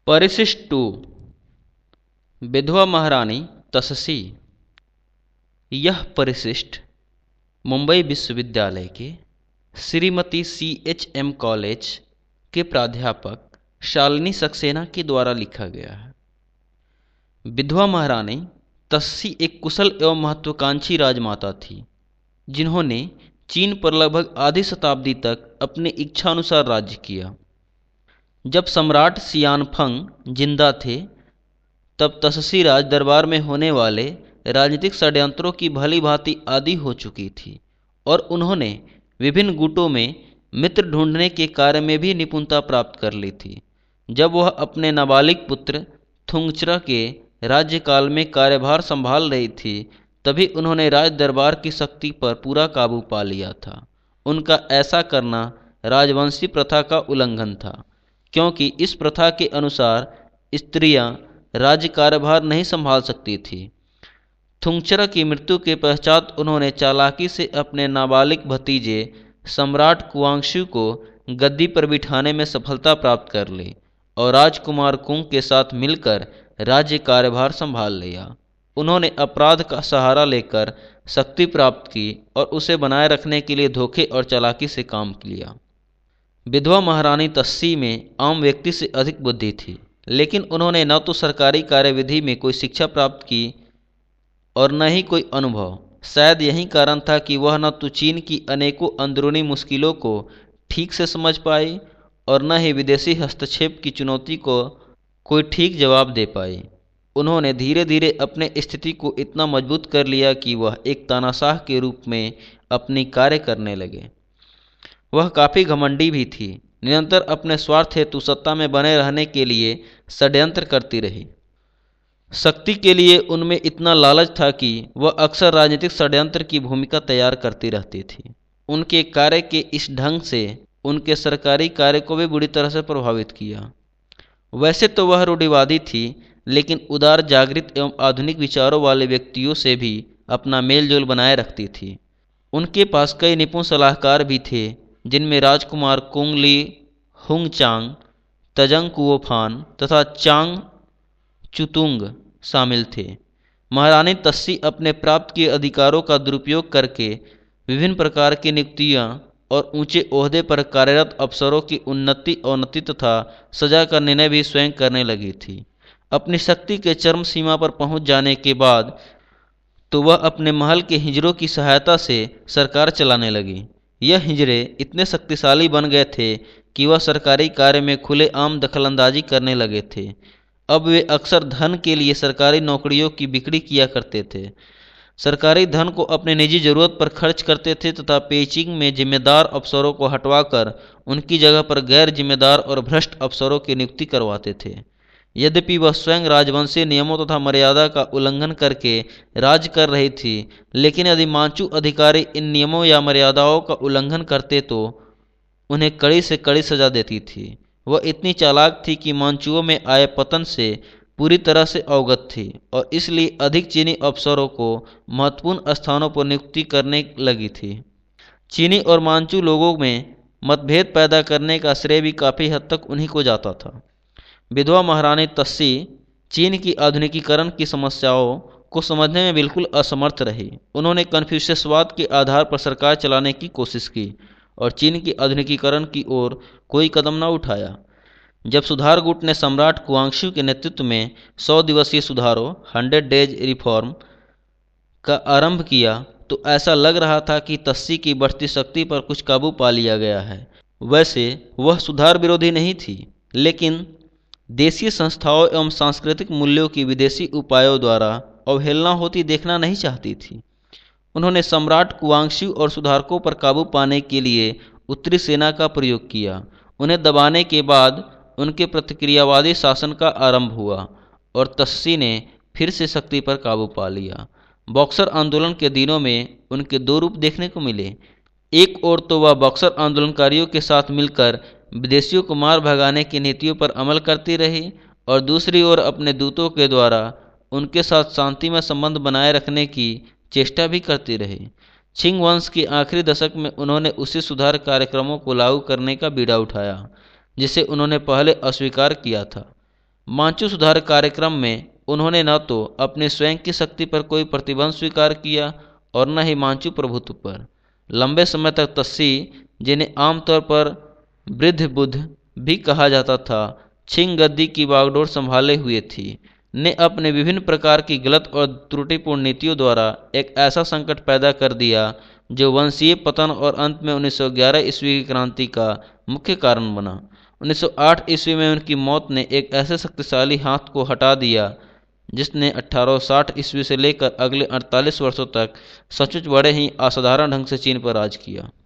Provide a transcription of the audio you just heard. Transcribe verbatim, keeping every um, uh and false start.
परिशिष्ट टू। विधवा महारानी तससी। यह परिशिष्ट मुंबई विश्वविद्यालय के Shrimati C H M college के प्राध्यापक शालिनी सक्सेना के द्वारा लिखा गया है। विधवा महारानी तससी एक कुशल एवं महत्वाकांक्षी राजमाता थी, जिन्होंने चीन पर लगभग आधी शताब्दी तक अपनी इच्छानुसार राज्य किया। जब सम्राट सियानफंग जिंदा थे, तब तससी राज दरबार में होने वाले राजनीतिक षड्यंत्रों की भली भांति आदी हो चुकी थी और उन्होंने विभिन्न गुटों में मित्र ढूंढने के कार्य में भी निपुणता प्राप्त कर ली थी। जब वह अपने नाबालिग पुत्र थुंगचरा के राज्यकाल में कार्यभार संभाल रही थी, तभी उन्होंने राज दरबार की शक्ति पर पूरा काबू पा लिया था। उनका ऐसा करना राजवंशी प्रथा का उल्लंघन था, क्योंकि इस प्रथा के अनुसार स्त्रियां राज्य कार्यभार नहीं संभाल सकती थी। थुंगचरा की मृत्यु के पश्चात उन्होंने चालाकी से अपने नाबालिग भतीजे सम्राट कुआंगशु को गद्दी पर बिठाने में सफलता प्राप्त कर ली और राजकुमार कुंग के साथ मिलकर राज्य कार्यभार संभाल लिया। उन्होंने अपराध का सहारा लेकर शक्ति प्राप्त की और उसे बनाए रखने के लिए धोखे और चालाकी से काम किया। विधवा महारानी तससी में आम व्यक्ति से अधिक बुद्धि थी, लेकिन उन्होंने न तो सरकारी कार्यविधि में कोई शिक्षा प्राप्त की और न ही कोई अनुभव। शायद यही कारण था कि वह न तो चीन की अनेकों अंदरूनी मुश्किलों को ठीक से समझ पाई और न ही विदेशी हस्तक्षेप की चुनौती को कोई ठीक जवाब दे पाई। उन्होंने धीरे धीरे अपने स्थिति को इतना मजबूत कर लिया कि वह एक तानाशाह के रूप में अपनी कार्य करने लगे। वह काफ़ी घमंडी भी थी, निरंतर अपने स्वार्थ हेतु सत्ता में बने रहने के लिए षड्यंत्र करती रही। शक्ति के लिए उनमें इतना लालच था कि वह अक्सर राजनीतिक षड्यंत्र की भूमिका तैयार करती रहती थी। उनके कार्य के इस ढंग से उनके सरकारी कार्य को भी बुरी तरह से प्रभावित किया। वैसे तो वह रूढ़िवादी थी, लेकिन उदार, जागृत एवं आधुनिक विचारों वाले व्यक्तियों से भी अपना मेलजोल बनाए रखती थी। उनके पास कई निपुण सलाहकार भी थे, जिनमें राजकुमार कुंग ली, हुंग चांग, तजंग कुओफान तथा चांग चुतुंग शामिल थे। महारानी तससी अपने प्राप्त किए अधिकारों का दुरुपयोग करके विभिन्न प्रकार की नियुक्तियां और ऊंचे ओहदे पर कार्यरत अफसरों की उन्नति, अवनति तथा सजा का निर्णय भी स्वयं करने लगी थी। अपनी शक्ति के चरम सीमा पर पहुंच जाने के बाद तो वह अपने महल के हिजड़ों की सहायता से सरकार चलाने लगी। यह हिजड़े इतने शक्तिशाली बन गए थे कि वह सरकारी कार्य में खुलेआम दखलंदाजी करने लगे थे। अब वे अक्सर धन के लिए सरकारी नौकरियों की बिक्री किया करते थे, सरकारी धन को अपने निजी जरूरत पर खर्च करते थे तथा पेचिंग में जिम्मेदार अफसरों को हटवाकर उनकी जगह पर गैर जिम्मेदार और भ्रष्ट अफसरों की नियुक्ति करवाते थे। यद्यपि वह स्वयं राजवंशीय नियमों तथा मर्यादा का उल्लंघन करके राज कर रही थी, लेकिन यदि मांचू अधिकारी इन नियमों या मर्यादाओं का उल्लंघन करते तो उन्हें कड़ी से कड़ी सजा देती थी। वह इतनी चालाक थी कि मांचुओं में आए पतन से पूरी तरह से अवगत थी और इसलिए अधिक चीनी अफसरों को महत्वपूर्ण स्थानों पर नियुक्ति करने लगी थी। चीनी और मांचू लोगों में मतभेद पैदा करने का श्रेय भी काफ़ी हद तक उन्हीं को जाता था। विधवा महारानी तससी चीन की आधुनिकीकरण की समस्याओं को समझने में बिल्कुल असमर्थ रही। उन्होंने कन्फ्यूशियसवाद के आधार पर सरकार चलाने की कोशिश की और चीन की आधुनिकीकरण की ओर कोई कदम न उठाया। जब सुधार गुट ने सम्राट कुआंगशु के नेतृत्व में सौ दिवसीय सुधारों हंड्रेड डेज रिफॉर्म का आरंभ किया, तो ऐसा लग रहा था कि तससी की बढ़ती शक्ति पर कुछ काबू पा लिया गया है। वैसे वह सुधार विरोधी नहीं थी, लेकिन देशीय संस्थाओं एवं सांस्कृतिक मूल्यों की विदेशी उपायों द्वारा अवहेलना होती देखना नहीं चाहती थी। उन्होंने सम्राट कुआंगशु और सुधारकों पर काबू पाने के लिए उत्तरी सेना का प्रयोग किया। उन्हें दबाने के बाद उनके प्रतिक्रियावादी शासन का आरंभ हुआ और तससी ने फिर से शक्ति पर काबू पा लिया। बॉक्सर आंदोलन के दिनों में उनके दो रूप देखने को मिले। एक ओर तो वह बॉक्सर आंदोलनकारियों के साथ मिलकर विदेशियों को मार भगाने की नीतियों पर अमल करती रही और दूसरी ओर अपने दूतों के द्वारा उनके साथ शांतिमय संबंध बनाए रखने की चेष्टा भी करती रही। छिंग वंश के आखिरी दशक में उन्होंने उसी सुधार कार्यक्रमों को लागू करने का बीड़ा उठाया जिसे उन्होंने पहले अस्वीकार किया था। मांचू सुधार कार्यक्रम में उन्होंने न तो अपने स्वयं की शक्ति पर कोई प्रतिबंध स्वीकार किया और न ही मांचू प्रभुत्व पर। लंबे समय तक तस्सी, जिन्हें आमतौर पर वृद्ध बुद्ध भी कहा जाता था, छिंग गद्दी की बागडोर संभाले हुए थी, ने अपने विभिन्न प्रकार की गलत और त्रुटिपूर्ण नीतियों द्वारा एक ऐसा संकट पैदा कर दिया जो वंशीय पतन और अंत में उन्नीस सौ ग्यारह ईस्वी की क्रांति का मुख्य कारण बना। उन्नीस सौ आठ ईस्वी में उनकी मौत ने एक ऐसे शक्तिशाली हाथ को हटा दिया जिसने अठारह सौ साठ ईस्वी से लेकर अगले अड़तालीस वर्षों तक सचमुच बड़े ही असाधारण ढंग से चीन पर राज किया।